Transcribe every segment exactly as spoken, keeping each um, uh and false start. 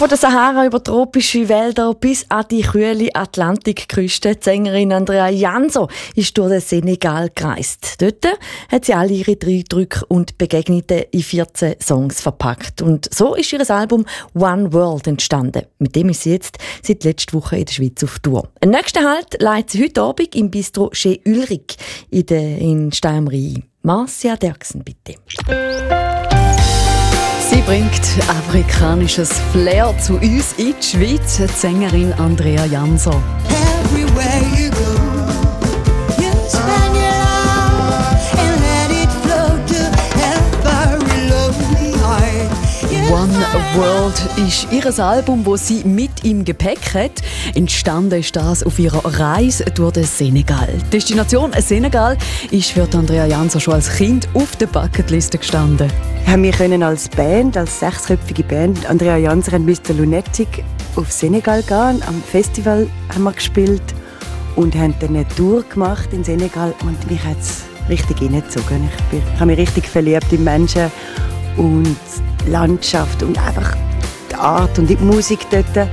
Von der Sahara über tropische Wälder bis an die kühle Atlantikküste. Die Sängerin Andrea Janso ist durch den Senegal gereist. Dort hat sie alle ihre Eindrücke und Begegnungen in vierzehn Songs verpackt. Und so ist ihr Album «One World» entstanden. Mit dem ist sie jetzt seit letzter Woche in der Schweiz auf Tour. Einen nächsten Halt leitet sie heute Abend im Bistro Chez Ulrich in, der, in Stein am Rhein. Marcia Derksen, bitte. Sie bringt afrikanisches Flair zu uns in die Schweiz, die Sängerin Andrea Janso. One World ist ihr Album, das sie mit im Gepäck hat. Entstanden ist das auf ihrer Reise durch den Senegal. Die Destination Senegal ist für Andrea Janso schon als Kind auf der Bucketliste gestanden. Wir können als Band, als sechsköpfige Band, Andrea Janso und Mister Lunatic auf Senegal gehen. Am Festival haben wir gespielt und haben dann eine Tour gemacht in Senegal. Und mich hat es richtig hineingezogen. Ich, bin, ich habe mich richtig verliebt in Menschen und Landschaft und einfach die Art und die Musik dort.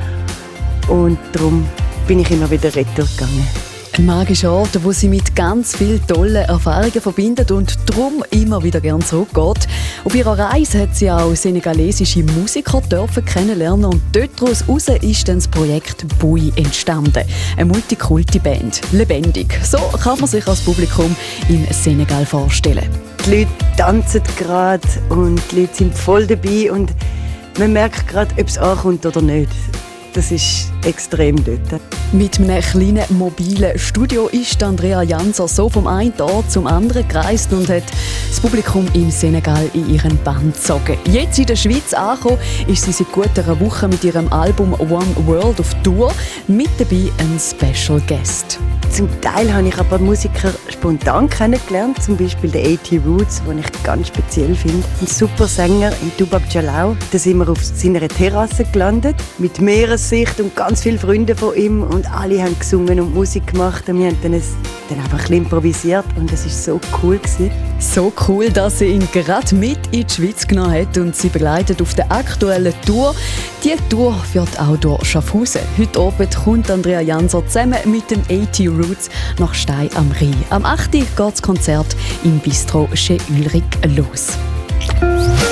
Und darum bin ich immer wieder retour gegangen. Ein magischer Ort, wo sie mit ganz vielen tollen Erfahrungen verbindet und darum immer wieder gerne zurückgeht. Auf ihrer Reise hat sie auch senegalesische Musiker dürfen kennenlernen und daraus ist dann das Projekt Bui entstanden. Eine Multikulti-Band. Lebendig. So kann man sich als Publikum im Senegal vorstellen. Die Leute tanzen gerade und die Leute sind voll dabei und man merkt gerade, ob es ankommt oder nicht. Das ist extrem dort. Mit einem kleinen mobilen Studio ist Andrea Janso so vom einen Ort zum anderen gereist und hat das Publikum im Senegal in ihren Bann gezogen. Jetzt in der Schweiz angekommen, ist sie seit gut einer Woche mit ihrem Album «One World» auf Tour. Mit dabei ein Special Guest. Zum Teil habe ich aber Musiker spontan kennengelernt, zum Beispiel den eighty Roots, den ich ganz speziell finde. Ein super Sänger in Toubab Dialaw. Da sind wir auf seiner Terrasse gelandet, mit Meeressicht und ganz viele Freunde von ihm. Und alle haben gesungen und Musik gemacht. Und wir haben dann, ein, dann einfach ein bisschen improvisiert und das war so cool gewesen. So cool, dass sie ihn gerade mit in die Schweiz genommen hat und sie begleitet auf der aktuellen Tour. Die Tour führt auch durch Schaffhausen. Heute Abend kommt Andrea Janso zusammen mit den eighty Roots nach Stein am Rhein. Am achten geht das Konzert im Bistro Chez Ulrich los.